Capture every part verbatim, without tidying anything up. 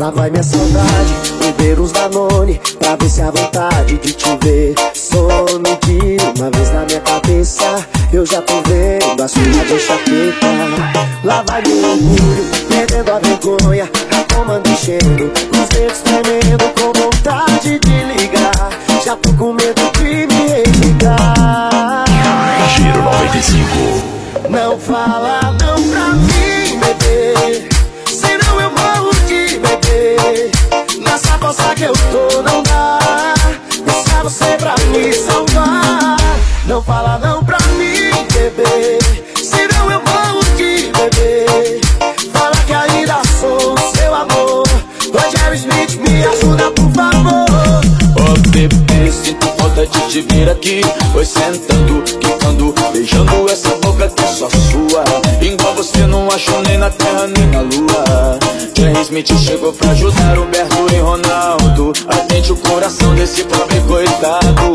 Lá vai minha saudade, beber uns Danone pra ver se a vontade de te ver some de uma vez na minha cabeça. Eu já tô vendo a sua de enxaqueca. Lá vai meu orgulho, perdendo a vergonha, tomando enchendo, os dedos tremendo, com vontade de ligar. Já tô com medo de me desligar. Giro noventa e cinco. Não fala não pra mim, bebê, senão eu morro de bebê. Nessa força que eu tô não dá, deixa você pra me salvar. Não fala não pra mim, bebê, senão eu morro de bebê. Fala que ainda sou seu amor. Roger Smith, me ajuda por favor. Oh bebê, sinto falta de te ver aqui. Foi sentando, quicando, beijando essa boca que é só sua. Igual você não achou nem na terra nem na lua. Jerry Smith chegou pra ajudar Humberto e Ronaldo. Atende o coração desse pobre coitado.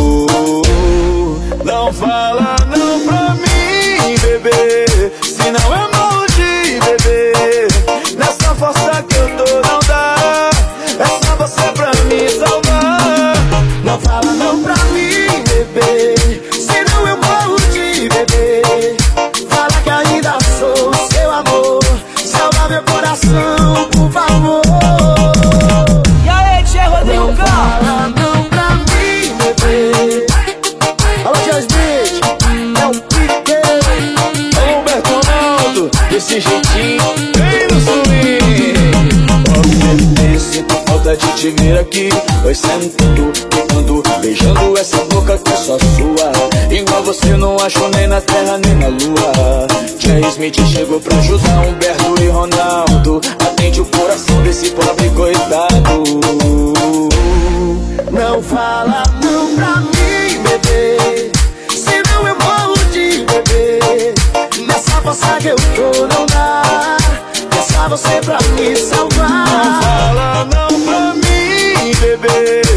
Não fala não pra mim, bebê, senão eu morro de bebê. Nessa força que eu tô não dá, é só você pra me salvar. Não fala não pra mim, bebê, senão eu morro de bebê. Fala que ainda sou seu amor. Salva meu coração, por favor. E aí, Tchê Rodrigo Não fala não pra mim, bebê. Alô, Jerry Smith, é o Pique, É o Humberto Ronaldo, desse jeitinho, bem no swing. Oh bebê, sinto falta de te ver aqui. Foi sentando, quicando, beijando essa boca que é só sua. Igual você não achou nem na terra nem na lua. Jerry Smith chegou pra ajudar Humberto e Ronaldo. Atende o coração desse pobre coitado. não fala não pra mim, bebê, senão eu morro de bebê. Nessa força que eu tô não dá, é só você pra me salvar. Não fala não pra mim, bebê,